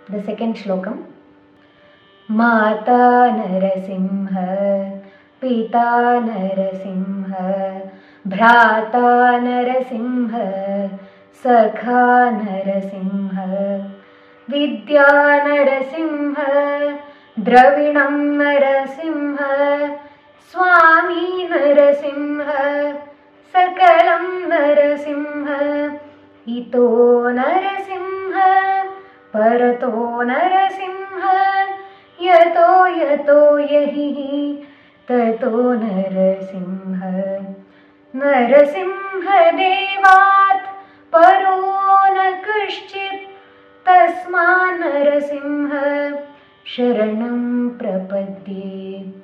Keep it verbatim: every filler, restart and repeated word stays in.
The second shlokam. Mata Narasimha, Pita Narasimha, Bhrata Narasimha, Sakha Narasimha, Vidya Narasimha, Dravinam Narasimha, Swami Narasimha, Sakalam Narasimha, Ito Narasimha, Parato Narasimha, Yato Yato Yahi Tato Narasimha. Narasimha Devat Paro na Kashchit Tasma Narasimha Sharanam Prapadye.